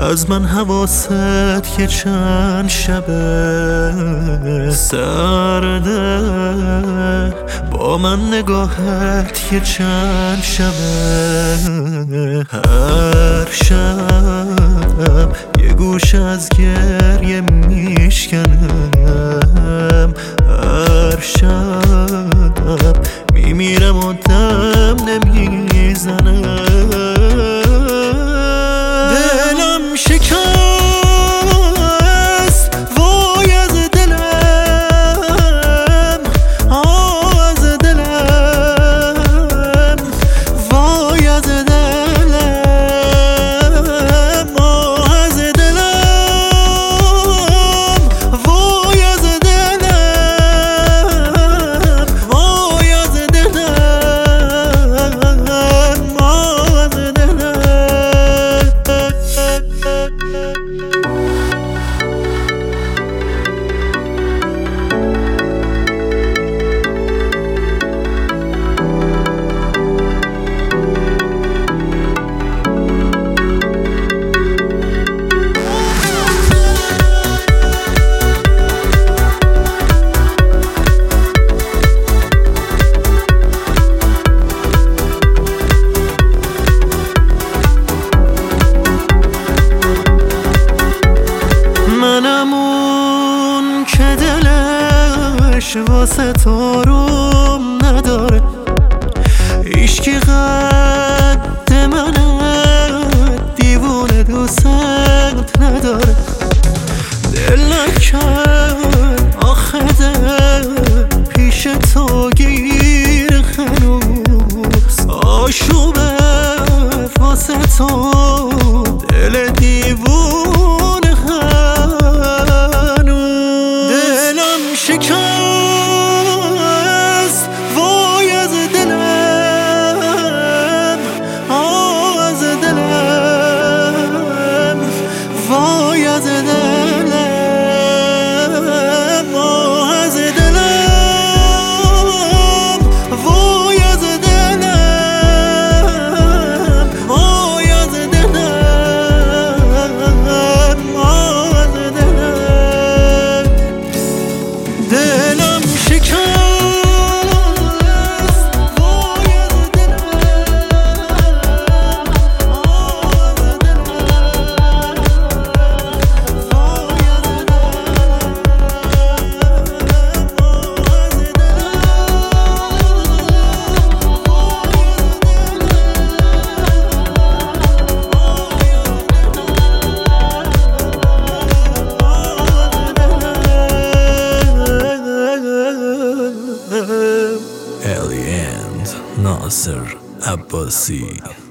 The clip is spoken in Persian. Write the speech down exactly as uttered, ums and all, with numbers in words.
از من حواست که چند شبه سرده، با من نگاهت که چند شبه. هر شب یه گوش از گریه میشکنم، هر شب میمیرم و دم نمیزنم. دلم شکست وای از دلم، آه از دلم، وای از دلم، آه از دلم، وای از دلم، وای از دلم، آه از دلم. منم اون که دلش واسه تو روم نداره، هیچکی قد منه، دیوونه دوست نداره. دل نکرد آخه دل پیش تو گیر هنوز، آشوبه واسه تو دل دیوونه هنوز. دلم شکست وای از دلم، آه از دلم، وای از دلم، آه از دلم، وای از دلم، وای از دلم، آه از دلم. دلم شکست وای از دلم، آه از Aliens Nasser Abbasi.